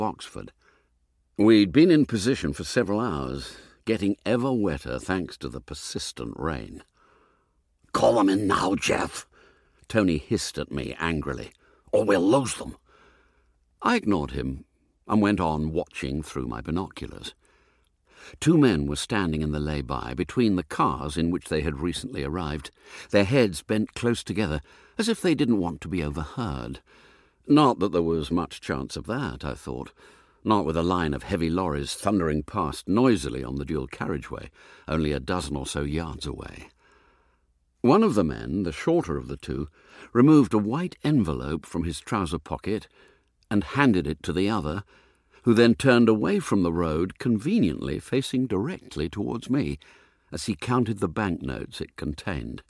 Oxford. We'd been in position for several hours, getting ever wetter thanks to the persistent rain. "Call them in now, Jeff," Tony hissed at me angrily, "or we'll lose them." I ignored him and went on watching through my binoculars. 2 men were standing in the lay-by between the cars in which they had recently arrived, their heads bent close together, as if they didn't want to be overheard. Not that there was much chance of that, I thought, not with a line of heavy lorries thundering past noisily on the dual carriageway, only a dozen or so yards away. One of the men, the shorter of the two, removed a white envelope from his trouser pocket and handed it to the other, who then turned away from the road, conveniently facing directly towards me, as he counted the banknotes it contained.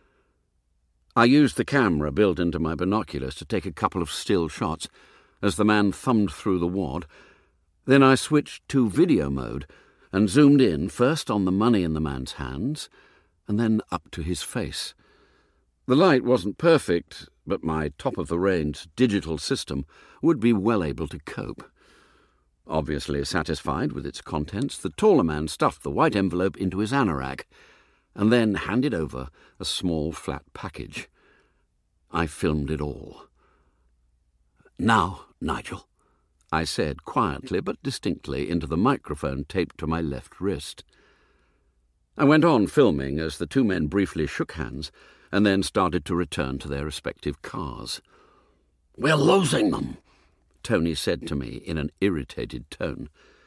I used the camera built into my binoculars to take a couple of still shots as the man thumbed through the wad. Then I switched to video mode and zoomed in first on the money in the man's hands and then up to his face. The light wasn't perfect, but my top-of-the-range digital system would be well able to cope. Obviously satisfied with its contents, the taller man stuffed the white envelope into his anorak and then handed over a small flat package. I filmed it all. "Now, Nigel," I said quietly but distinctly into the microphone taped to my left wrist. I went on filming as the 2 men briefly shook hands and then started to return to their respective cars. "We're losing them," Tony said to me in an irritated tone.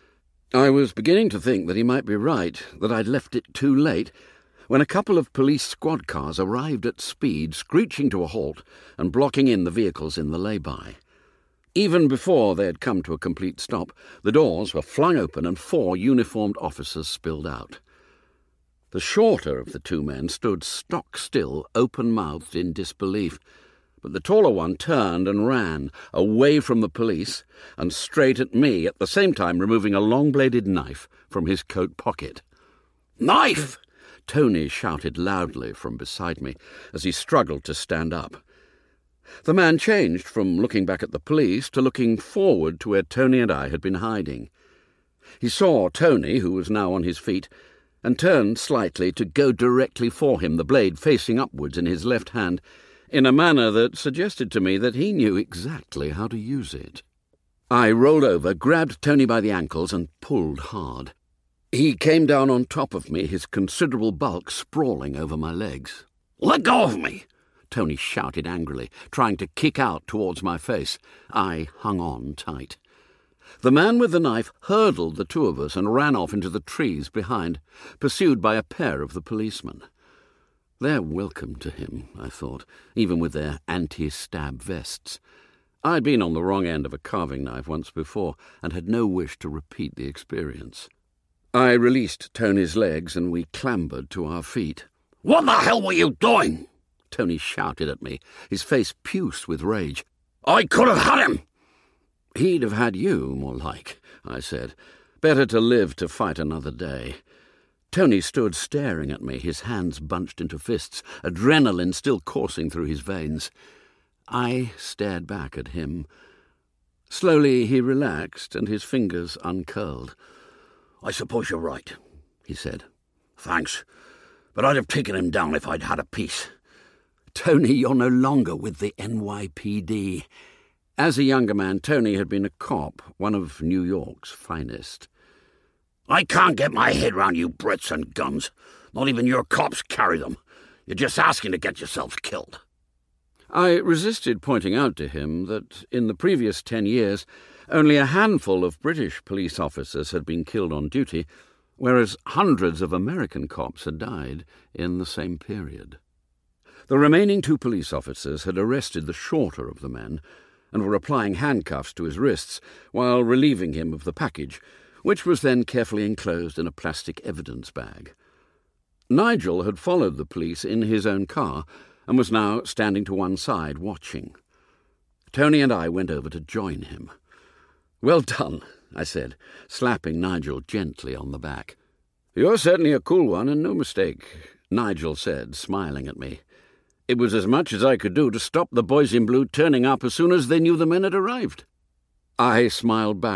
I was beginning to think that he might be right, that I'd left it too late, when a couple of police squad cars arrived at speed, screeching to a halt and blocking in the vehicles in the lay-by. Even before they had come to a complete stop, the doors were flung open and 4 uniformed officers spilled out. The shorter of the 2 men stood stock still, open-mouthed in disbelief, but the taller one turned and ran, away from the police and straight at me, at the same time removing a long-bladed knife from his coat pocket. "Knife!" Tony shouted loudly from beside me as he struggled to stand up. The man changed from looking back at the police to looking forward to where Tony and I had been hiding. He saw Tony, who was now on his feet, and turned slightly to go directly for him, the blade facing upwards in his left hand, in a manner that suggested to me that he knew exactly how to use it. I rolled over, grabbed Tony by the ankles, and pulled hard. He came down on top of me, his considerable bulk sprawling over my legs. "Let go of me!" Tony shouted angrily, trying to kick out towards my face. I hung on tight. The man with the knife hurdled the 2 of us and ran off into the trees behind, pursued by a pair of the policemen. They're welcome to him, I thought, even with their anti-stab vests. I'd been on the wrong end of a carving knife once before and had no wish to repeat the experience. I released Tony's legs and we clambered to our feet. "What the hell were you doing?" Tony shouted at me, his face puced with rage. "I could have had him." "He'd have had you, more like," I said. "Better to live to fight another day." Tony stood staring at me, his hands bunched into fists, adrenaline still coursing through his veins. I stared back at him. Slowly he relaxed and his fingers uncurled. "I suppose you're right," he said. "Thanks, but I'd have taken him down if I'd had a piece." "Tony, you're no longer with the NYPD." As a younger man, Tony had been a cop, one of New York's finest. "I can't get my head round you Brits and guns. Not even your cops carry them. You're just asking to get yourselves killed." I resisted pointing out to him that in the previous 10 years only a handful of British police officers had been killed on duty, whereas hundreds of American cops had died in the same period. The remaining 2 police officers had arrested the shorter of the men and were applying handcuffs to his wrists while relieving him of the package, which was then carefully enclosed in a plastic evidence bag. Nigel had followed the police in his own car and was now standing to one side watching. Tony and I went over to join him. "Well done," I said, slapping Nigel gently on the back. "You're certainly a cool one and no mistake," Nigel said, smiling at me. "It was as much as I could do to stop the boys in blue turning up as soon as they knew the men had arrived." I smiled back